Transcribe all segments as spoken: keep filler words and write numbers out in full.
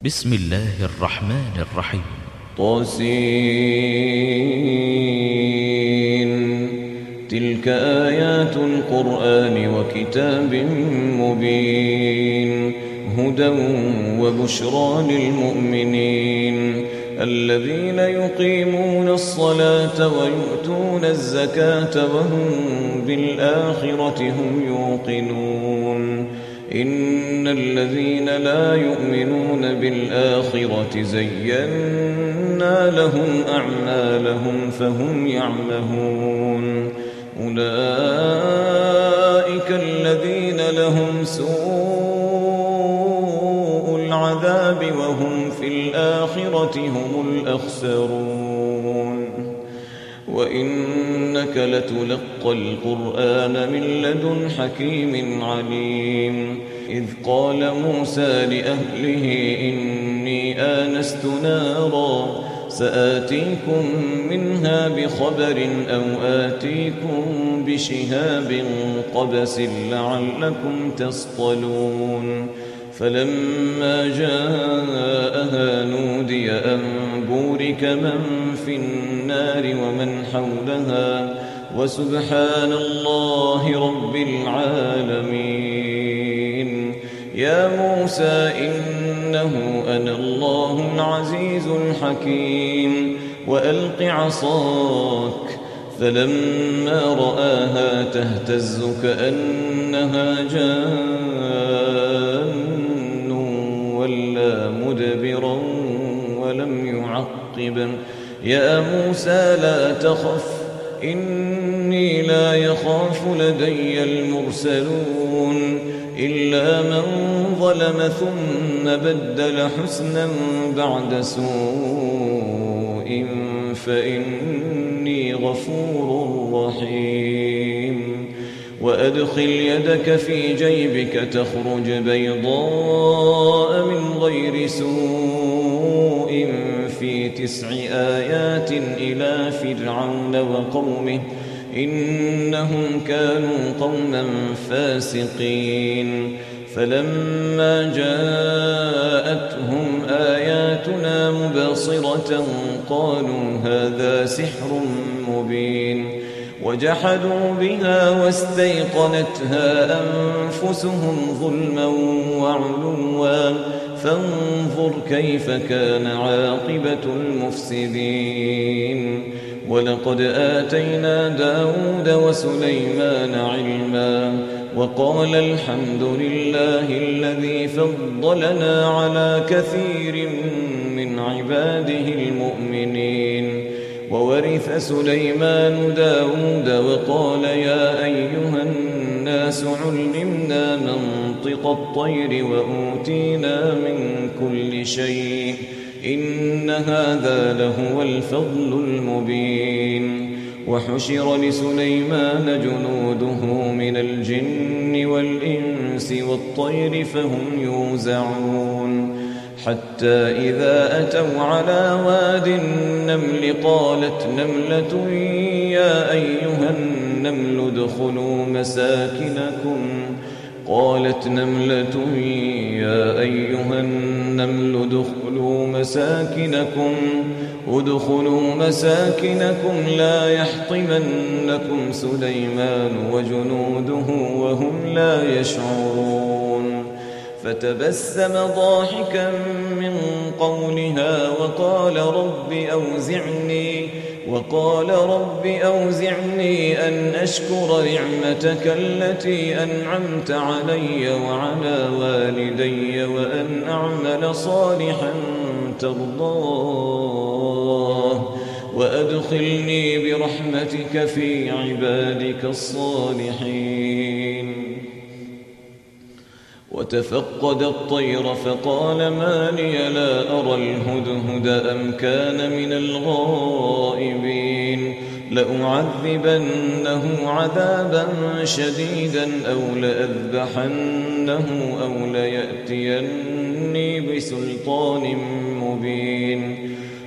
بسم الله الرحمن الرحيم. طاسين. تلك آيات القرآن وكتاب مبين، هدى وبشرى للمؤمنين الذين يقيمون الصلاة ويؤتون الزكاة وهم بالآخرة هم يوقنون. إن الذين لا يؤمنون بالآخرة زينا لهم أعمالهم فهم يعمهون. أولئك الذين لهم سوء العذاب وهم في الآخرة هم الأخسرون. وإنك لتلقى القرآن من لدن حكيم عليم. إذ قال موسى لأهله إني آنست نارا سآتيكم منها بخبر أو آتيكم بشهاب قبس لعلكم تصطلون. فلما جاءها نودي أن بورك من في النار ومن حولها وسبحان الله رب العالمين. يا موسى إنه أنا الله العزيز الحكيم وألق عصاك. فلما رآها تهتز كأنها جان ولا مدبرا ولم يعقب. يا موسى لا تخف إني لا يخاف لدي المرسلون إلا من ظلم ثم بدل حسنا بعد سوء فإني غفور رحيم. وأدخل يدك في جيبك تخرج بيضاء من غير سوء في تسع آيات إلى فرعون وقومه إنهم كانوا قوما فاسقين. فلما جاءتهم آياتنا مبصرة قالوا هذا سحر مبين. وجحدوا بها واستيقنتها أنفسهم ظلما وعلوا فانظر كيف كان عاقبة المفسدين. ولقد آتينا داود وسليمان علما وقال الحمد لله الذي فضلنا على كثير من عباده المؤمنين. وورث سليمان داود وقال يا أيها الناس علمنا منطق الطير وأوتينا من كل شيء إن هذا لهو الفضل المبين. وحشر لسليمان جنوده من الجن والإنس والطير فهم يوزعون. حتى إذا أتوا على واد النمل قالت نملة يا أيها النمل ادخلوا مساكنكم قالت نملة يا أيها النمل ادخلوا مساكنكم ادخلوا مساكنكم لا يحطمنكم سليمان وجنوده وهم لا يشعرون. فتبسم ضاحكا من قولها وقال رب أوزعني وقال رب أوزعني أن أشكر نعمتك التي أنعمت علي وعلى والدي وأن أعمل صالحا ترضاه وأدخلني برحمتك في عبادك الصالحين. وتفقد الطير فقال ما لي لا أرى الهدهد أم كان من الغائبين. لأعذبنه عذابا شديدا أو لأذبحنه أو ليأتيني بسلطان مبين.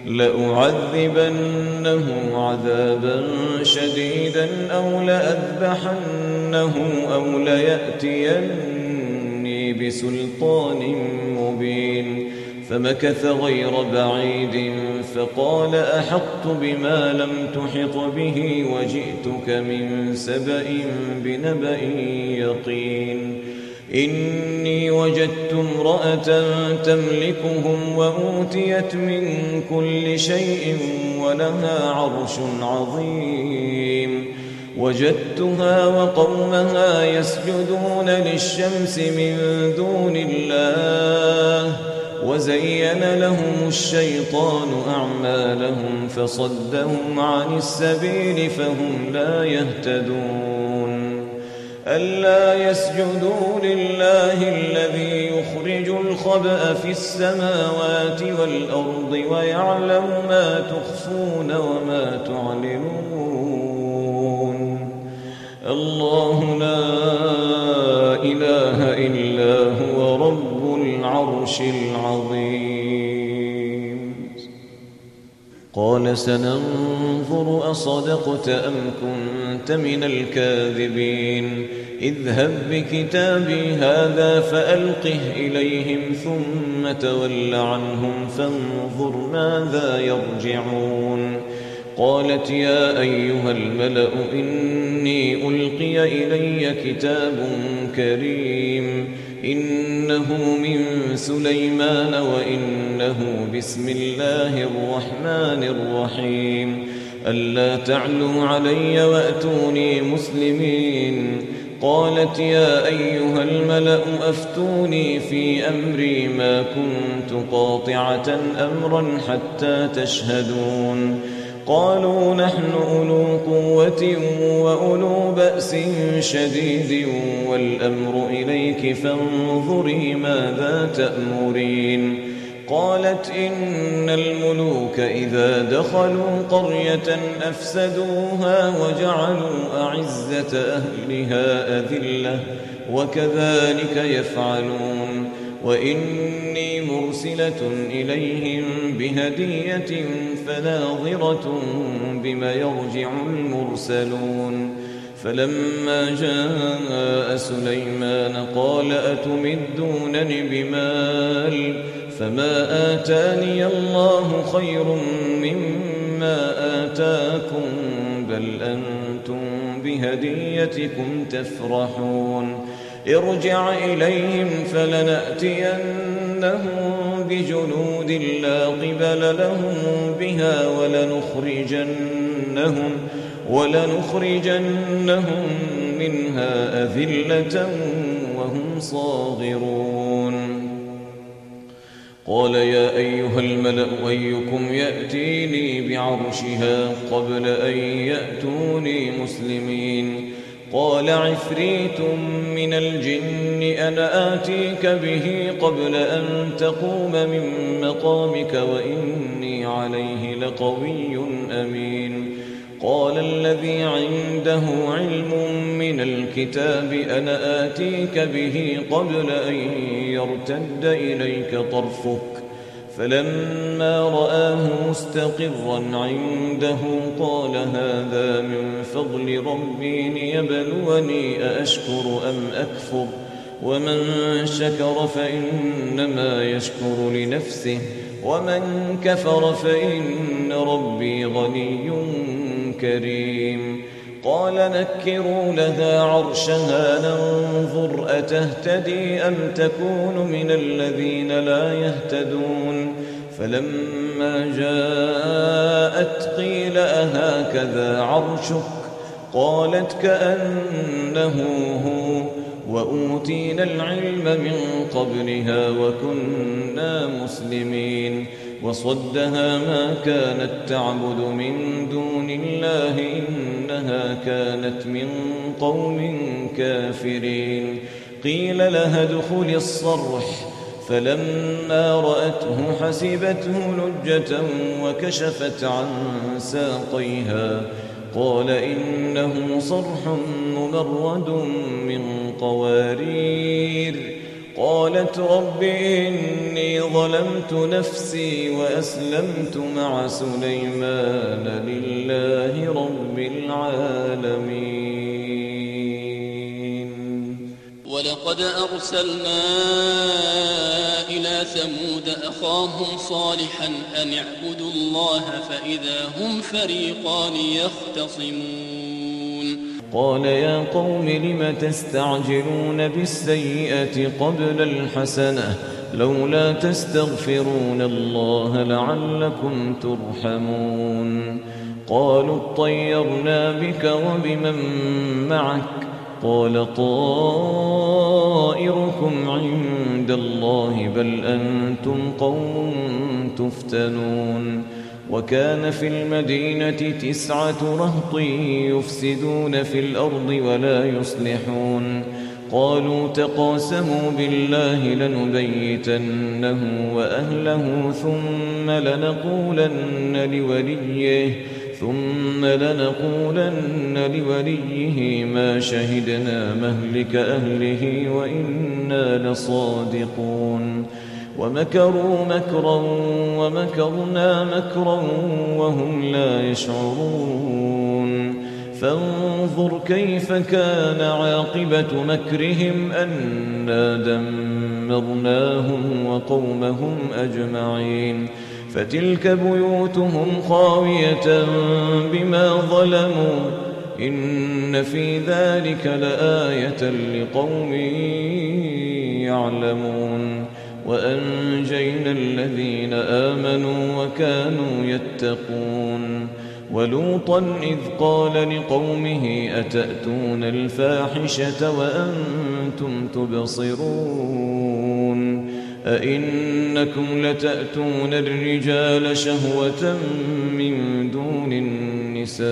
لأعذبنه عذابا شديدا أو لأذبحنه أو ليأتيني بسلطان مبين. فمكث غير بعيد فقال أحطت بما لم تحط به وجئتك من سبأ بنبأ يقين إني وجدت امرأة تملكهم وأوتيت من كل شيء ولها عرش عظيم وجدتها وقومها يسجدون للشمس من دون الله وزين لهم الشيطان أعمالهم فصدهم عن السبيل فهم لا يهتدون ألا يسجدوا لله الذي يخرج الخبأ في السماوات والأرض ويعلم ما تخفون وما تعلنون الله لا إله إلا هو رب العرش العظيم قال سننظر أصدقت أم كنت من الكاذبين اذهب بكتابي هذا فألقه إليهم ثم تول عنهم فانظر ماذا يرجعون قالت يا أيها الملأ إني ألقي إلي كتاب كريم إنه من سليمان وإنه بسم الله الرحمن الرحيم ألا تعلوا علي وأتوني مسلمين قالت يا أيها الملأ أفتوني في أمري ما كنت قاطعة أمرا حتى تشهدون قالوا نحن أولو قوة وأولو بأس شديد والأمر إليك فانظري ماذا تأمرين قالت إن الملوك إذا دخلوا قرية أفسدوها وجعلوا أعزة أهلها أذلة وكذلك يفعلون وإني مرسلة إليهم بهدية فناظرة بما يرجع المرسلون فلما جاء سليمان قال أتمدونني بمال فما آتاني الله خير مما آتاكم بل أنتم بهديتكم تفرحون ارجع إليهم فلنأتينهم بجنود لا قبل لهم بها ولنخرجنهم ولنخرجنهم منها أذلة وهم صاغرون قال يا أيها الملأ أيكم يأتيني بعرشها قبل أن يأتوني مسلمين قال عفريت من الجن أنا آتيك به قبل أن تقوم من مقامك وإني عليه لقوي أمين قال الذي عنده علم من الكتاب أنا آتيك به قبل أن يرتد إليك طرفك فلما رآه مستقرا عنده قال هذا من فضل ربي ليبلوني أأشكر أم أكفر ومن شكر فإنما يشكر لنفسه ومن كفر فإن ربي غني كريم قال نكروا لها عرشها ننظر أتهتدي أم تكون من الذين لا يهتدون فلما جاءت قيل أهكذا عرشك قالت كأنه هو وأوتينا العلم من قبلها وكنا مسلمين وصدها ما كانت تعبد من دون الله إنها كانت من قوم كافرين قيل لها ادخل الصرح فلما رأته حسبته لجة وكشفت عن ساقيها قال إنه صرح ممرد من قوارير قالت رب إني ظلمت نفسي وأسلمت مع سليمان لله رب العالمين ولقد أرسلنا إلى ثمود أخاهم صالحا أن اعبدوا الله فإذا هم فريقان يختصمون قال يا قوم لم تستعجلون بالسيئة قبل الحسنة لولا تستغفرون الله لعلكم ترحمون قالوا اطيرنا بك وبمن معك قال طائركم عند الله بل أنتم قوم تفتنون وكان في المدينة تسعة رهط يفسدون في الأرض ولا يصلحون قالوا تقاسموا بالله لنبيتنه وأهله ثم لنقولن لوليه ثم لنقولن لوليه ما شهدنا مهلك أهله وإنا لصادقون ومكروا مكرا ومكرنا مكرا وهم لا يشعرون فانظر كيف كان عاقبة مكرهم أنا دمرناهم وقومهم أجمعين فتلك بيوتهم خاوية بما ظلموا إن في ذلك لآية لقوم يعلمون وأنجينا الذين آمنوا وكانوا يتقون ولوطا إذ قال لقومه أتأتون الفاحشة وأنتم تبصرون أئنكم لتأتون الرجال شهوة من دون النساء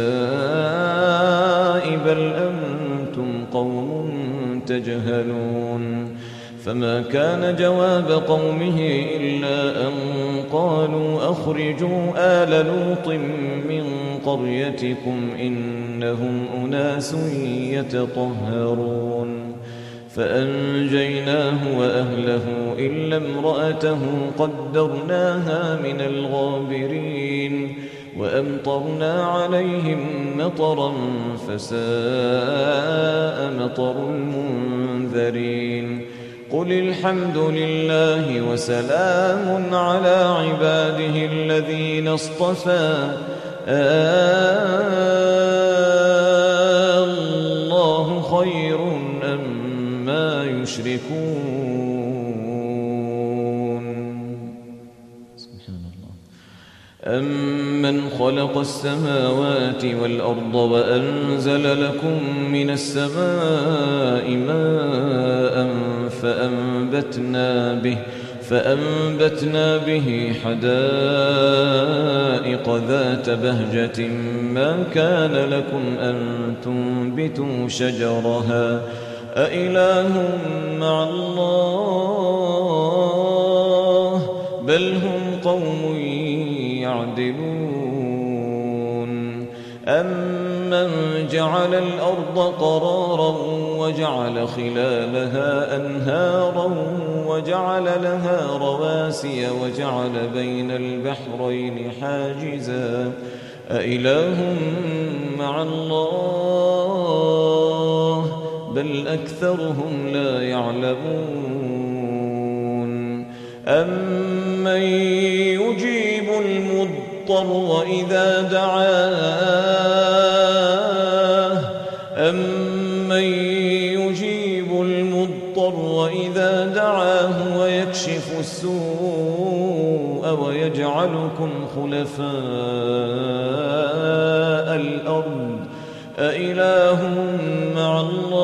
بل أنتم قوم تجهلون فما كان جواب قومه إلا أن قالوا أخرجوا آل لوط من قريتكم إنهم أناس يتطهرون فأنجيناه وأهله إلا امرأته قدرناها من الغابرين وأمطرنا عليهم مطرا فساء مطر المنذرين قل الحمد لله وسلام على عباده الذين اصطفى الله خير أما يشركون سبحان الله أمن خلق السماوات والأرض وأنزل لكم من السماء ماء فأنبتنا به فأنبتنا به حدائق ذات بهجة ما كان لكم أن تنبتوا شجرها أإله مع الله بل هم قوم يعدلون أمن جعل الأرض قرارا وجعل خلالها أنهارا وجعل لها رواسي وجعل بين البحرين حاجزا أإله مع الله بل أكثرهم لا يعلمون أمن يجيب المضطر إذا دعاه أمن يجيب المضطر إذا دعاه ويكشف السوء ويجعلكم خلفاء الأرض أإله مع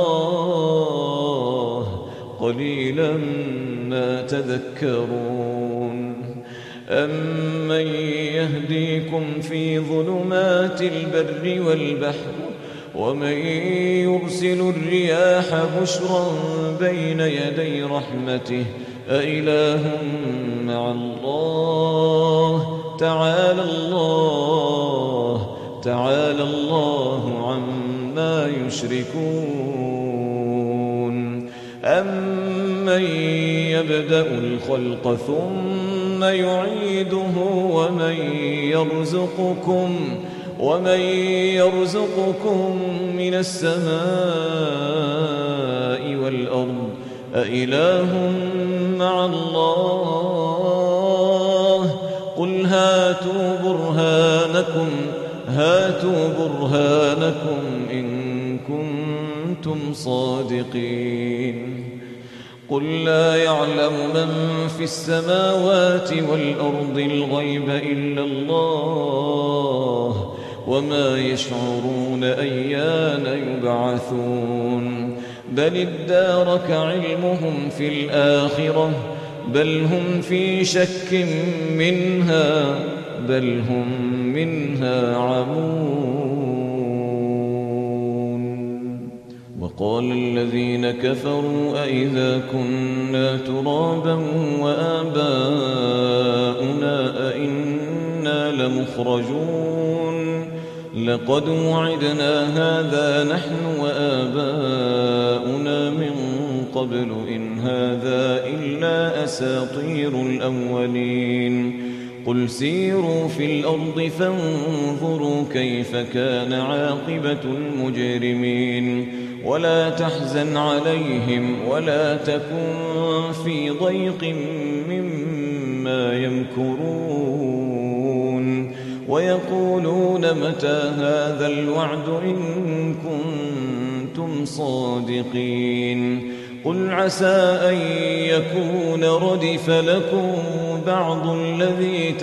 الله قليلا ما تذكرون أمن يهديكم في ظلمات البر والبحر ومن يرسل الرياح بشرا بين يدي رحمته أإله مع الله تعالى الله تعالى الله عما يشركون أمن يبدأ الخلق ثم يعيده ومن يرزقكم ومن يرزقكم من السماء والأرض أإله مع الله قل هاتوا برهانكم هاتوا برهانكم إن كنتم صادقين قل لا يعلم من في السماوات والأرض الغيب إلا الله وما يشعرون أيان يبعثون بل ادارك علمهم في الآخرة بل هم في شك منها بل هم منها عمون وقال الذين كفروا أئذا كنا ترابا وآباؤنا أئنا لمخرجون لقد وعدنا هذا نحن وآباؤنا من قبل إن هذا إلا أساطير الأولين قل سيروا في الأرض فانظروا كيف كان عاقبة المجرمين ولا تحزن عليهم ولا تكن في ضيق مما يمكرون ويقولون متى هذا الوعد إن كنتم صادقين قل عسى أن يكون ردف لكم بعض الذي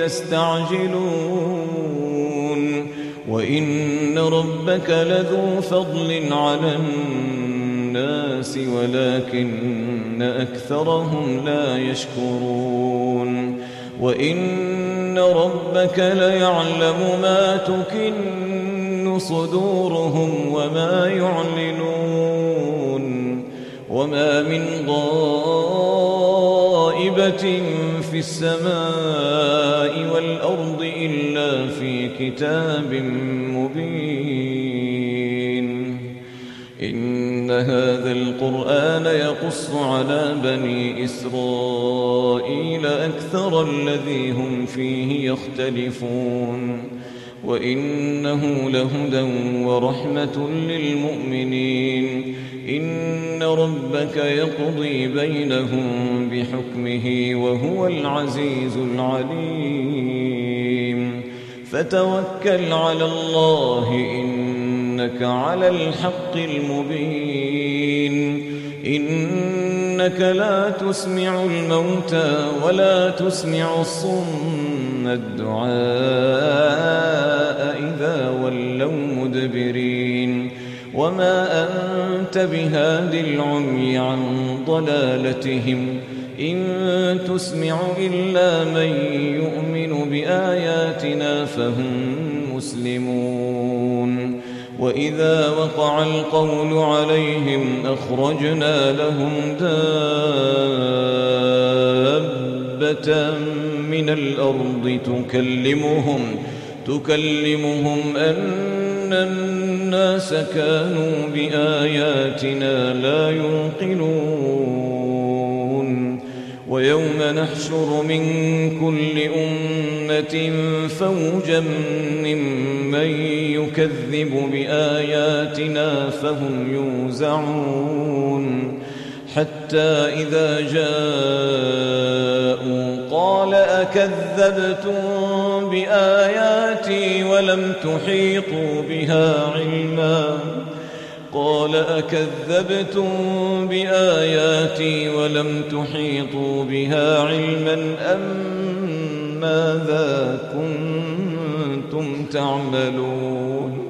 تستعجلون وإن ربك لذو فضل على الناس ولكن أكثرهم لا يشكرون وإن ربك ليعلم ما تكن صدورهم وما يعلنون وما من غائبة في السماء والأرض إلا في كتاب مبين إن هذا القرآن يقص على بني إسرائيل أكثر الذي هم فيه يختلفون وإنه لهدى ورحمة للمؤمنين إن ربك يقضي بينهم بحكمه وهو العزيز العليم فتوكل على الله إنك على الحق المبين إنك لا تسمع الموتى ولا تسمع الصم الدعاء إذا ولوا مدبرين وما أنت بهاد العمي عن ضلالتهم إن تسمع إلا من يؤمن بآياتنا فهم مسلمون وإذا وقع القول عليهم أخرجنا لهم دابة من الأرض تكلمهم تكلمهم أن الناس كانوا بآياتنا لا يوقنون ويوم نحشر من كل أمة فوجا ممن يكذب بآياتنا فهم يوزعون حتى إذا جاءوا قال أكذبتم بآياتي ولم تحيطوا بها علما قال أكذبتم بآياتي ولم تحيطوا بها علما أم ماذا كنتم تعملون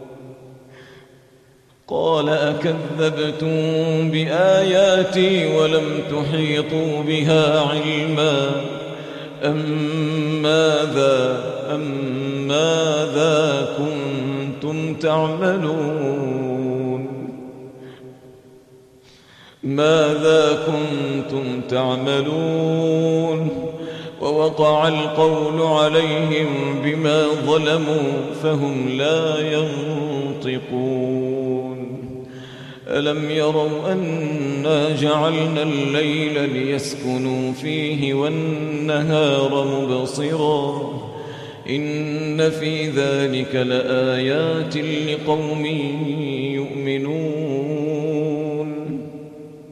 قال أكذبتم بآياتي ولم تحيطوا بها علما أم ماذا أم ماذا كنتم تعملون ماذا كنتم تعملون ووقع القول عليهم بما ظلموا فهم لا ينطقون ألم يروا أنا جعلنا الليل ليسكنوا فيه والنهار مبصرا إن في ذلك لآيات لقوم يؤمنون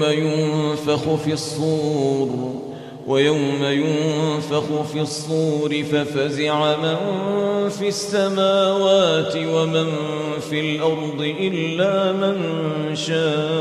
ينفخ في الصور ويوم ينفخ في الصور ففزع من في السماوات ومن في الأرض إلا من شاء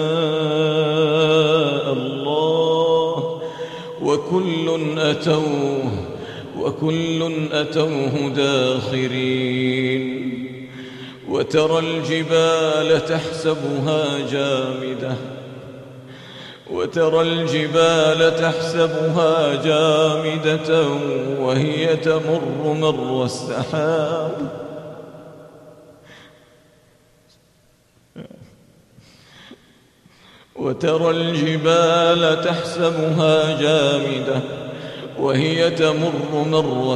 الله وكل أتوه وكل أتوه داخرين وترى الجبال تحسبها جامدة وترى الجبال تحسبها جامدة وهي تمر مر السحاب وترى الجبال تحسبها جامدة وهي تمر مر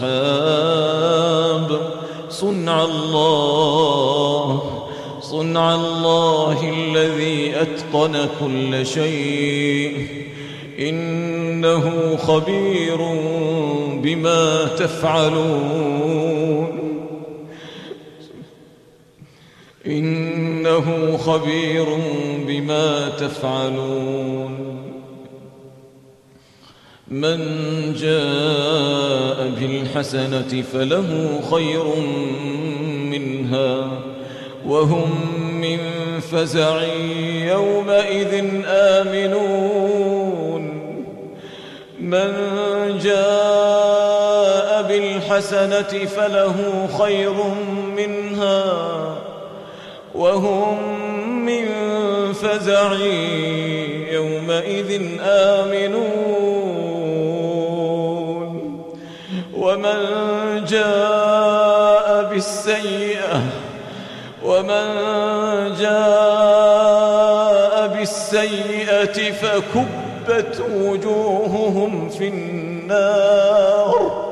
السحاب صنع الله صنع الله الذي أتقن كل شيء إنه خبير بما تفعلون إنه خبير بما تفعلون من جاء بالحسنة فله خير منها وهم من فزع يومئذ آمنون من جاء بالحسنة فله خير منها وهم من فزع يومئذ آمنون ومن جاء بالسيئة ومن جاء بالسيئة فكبت وجوههم في النار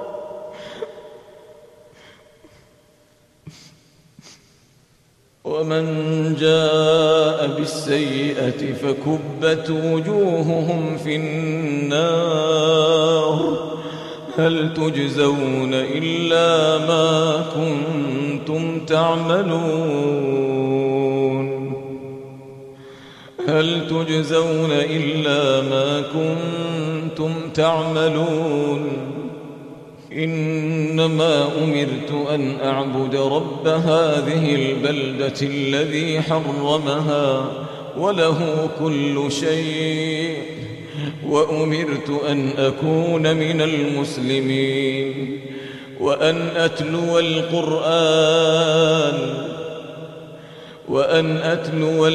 ومن جاء بالسيئة فكبت وجوههم في النار هل تجزون إلا ما كنتم تعملون هل تجزون إلا ما كنتم تعملون إنما أمرت أن أعبد رب هذه البلدة الذي حرمها وله كل شيء وأمرت أن أكون من المسلمين وأن أتلو القرآن وأن أتلو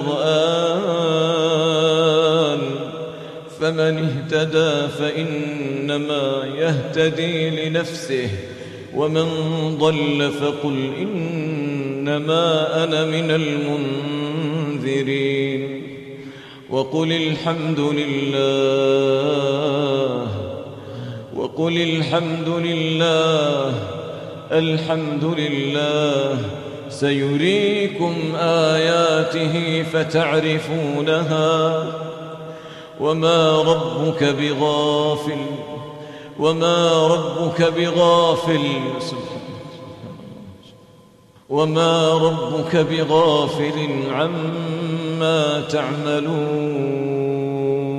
القرآن فمن اهتدى فإنما يهتدي لنفسه ومن ضل فقل إنما أنا من المنذرين وقل الحمد لله وقل الحمد لله الحمد لله سيريكم آياته فتعرفونها وما ربك بغافل وما ربك بغافل وما ربك بغافل عما تعملون